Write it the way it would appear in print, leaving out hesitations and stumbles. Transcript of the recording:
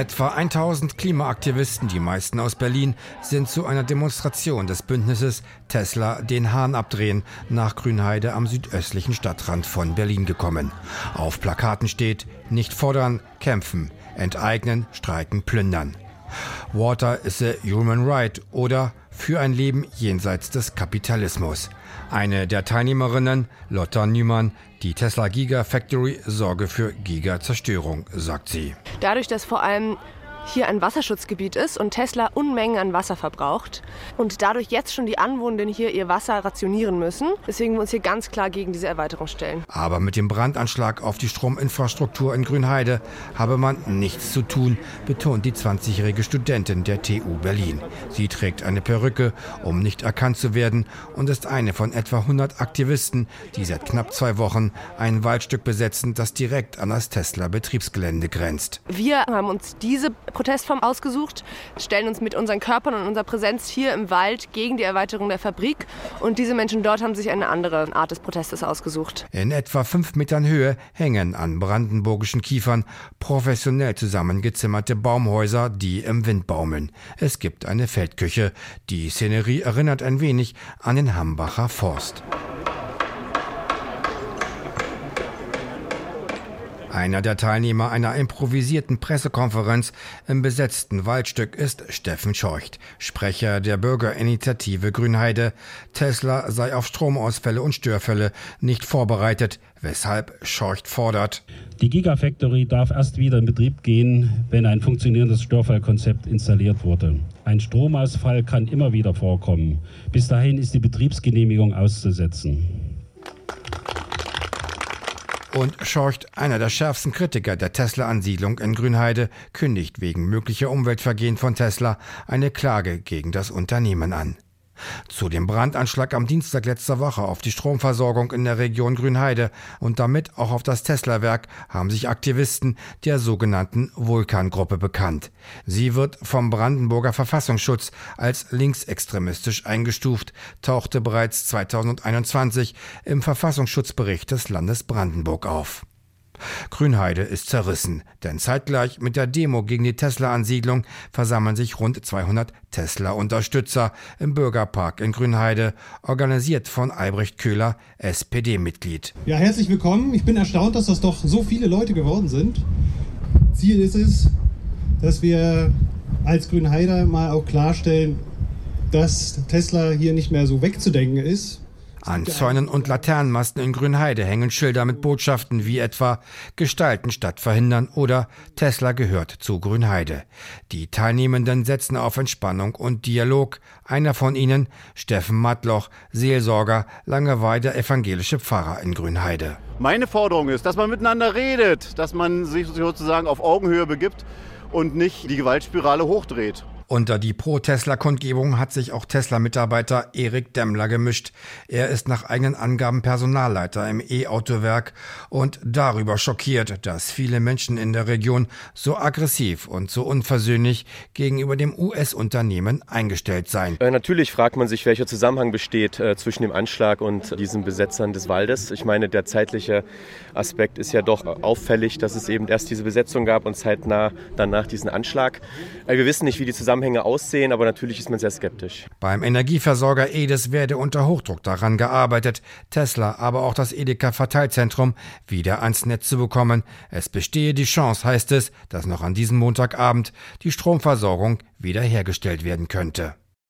Etwa 1000 Klimaaktivisten, die meisten aus Berlin, sind zu einer Demonstration des Bündnisses Tesla den Hahn abdrehen nach Grünheide am südöstlichen Stadtrand von Berlin gekommen. Auf Plakaten steht: Nicht fordern, kämpfen, enteignen, streiken, plündern. Water is a human right oder für ein Leben jenseits des Kapitalismus. Eine der Teilnehmerinnen, Lotta Nümann, die Tesla Gigafactory sorge für Gigazerstörung, sagt sie. Dadurch, dass vor allem hier ein Wasserschutzgebiet ist und Tesla Unmengen an Wasser verbraucht und dadurch jetzt schon die Anwohner hier ihr Wasser rationieren müssen, deswegen wir uns hier ganz klar gegen diese Erweiterung stellen. Aber mit dem Brandanschlag auf die Strominfrastruktur in Grünheide habe man nichts zu tun, betont die 20-jährige Studentin der TU Berlin. Sie trägt eine Perücke, um nicht erkannt zu werden, und ist eine von etwa 100 Aktivisten, die seit knapp 2 Wochen ein Waldstück besetzen, das direkt an das Tesla-Betriebsgelände grenzt. Wir haben uns diese Protestform ausgesucht, stellen uns mit unseren Körpern und unserer Präsenz hier im Wald gegen die Erweiterung der Fabrik, und diese Menschen dort haben sich eine andere Art des Protestes ausgesucht. In etwa 5 Metern Höhe hängen an brandenburgischen Kiefern professionell zusammengezimmerte Baumhäuser, die im Wind baumeln. Es gibt eine Feldküche. Die Szenerie erinnert ein wenig an den Hambacher Forst. Einer der Teilnehmer einer improvisierten Pressekonferenz im besetzten Waldstück ist Steffen Scheucht, Sprecher der Bürgerinitiative Grünheide. Tesla sei auf Stromausfälle und Störfälle nicht vorbereitet, weshalb Scheucht fordert: Die Gigafactory darf erst wieder in Betrieb gehen, wenn ein funktionierendes Störfallkonzept installiert wurde. Ein Stromausfall kann immer wieder vorkommen. Bis dahin ist die Betriebsgenehmigung auszusetzen. Und Scheucht, einer der schärfsten Kritiker der Tesla-Ansiedlung in Grünheide, kündigt wegen möglicher Umweltvergehen von Tesla eine Klage gegen das Unternehmen an. Zu dem Brandanschlag am Dienstag letzter Woche auf die Stromversorgung in der Region Grünheide und damit auch auf das Tesla-Werk haben sich Aktivisten der sogenannten Vulkan-Gruppe bekannt. Sie wird vom Brandenburger Verfassungsschutz als linksextremistisch eingestuft, tauchte bereits 2021 im Verfassungsschutzbericht des Landes Brandenburg auf. Grünheide ist zerrissen, denn zeitgleich mit der Demo gegen die Tesla-Ansiedlung versammeln sich rund 200 Tesla-Unterstützer im Bürgerpark in Grünheide, organisiert von Albrecht Köhler, SPD-Mitglied. Ja, herzlich willkommen. Ich bin erstaunt, dass das doch so viele Leute geworden sind. Ziel ist es, dass wir als Grünheider mal auch klarstellen, dass Tesla hier nicht mehr so wegzudenken ist. An Zäunen und Laternenmasten in Grünheide hängen Schilder mit Botschaften wie etwa „Gestalten statt verhindern" oder „Tesla gehört zu Grünheide". Die Teilnehmenden setzen auf Entspannung und Dialog. Einer von ihnen, Steffen Matloch, Seelsorger, Langeweile evangelische Pfarrer in Grünheide. Meine Forderung ist, dass man miteinander redet, dass man sich sozusagen auf Augenhöhe begibt und nicht die Gewaltspirale hochdreht. Unter die Pro-Tesla-Kundgebung hat sich auch Tesla-Mitarbeiter Erik Demmler gemischt. Er ist nach eigenen Angaben Personalleiter im E-Autowerk und darüber schockiert, dass viele Menschen in der Region so aggressiv und so unversöhnlich gegenüber dem US-Unternehmen eingestellt seien. Natürlich fragt man sich, welcher Zusammenhang besteht zwischen dem Anschlag und diesen Besetzern des Waldes. Ich meine, der zeitliche Aspekt ist ja doch auffällig, dass es eben erst diese Besetzung gab und zeitnah danach diesen Anschlag. Wir wissen nicht, wie die Zusammenhänge aussehen, aber natürlich ist man sehr skeptisch. Beim Energieversorger EDES werde unter Hochdruck daran gearbeitet, Tesla, aber auch das Edeka-Verteilzentrum wieder ans Netz zu bekommen. Es bestehe die Chance, heißt es, dass noch an diesem Montagabend die Stromversorgung wiederhergestellt werden könnte.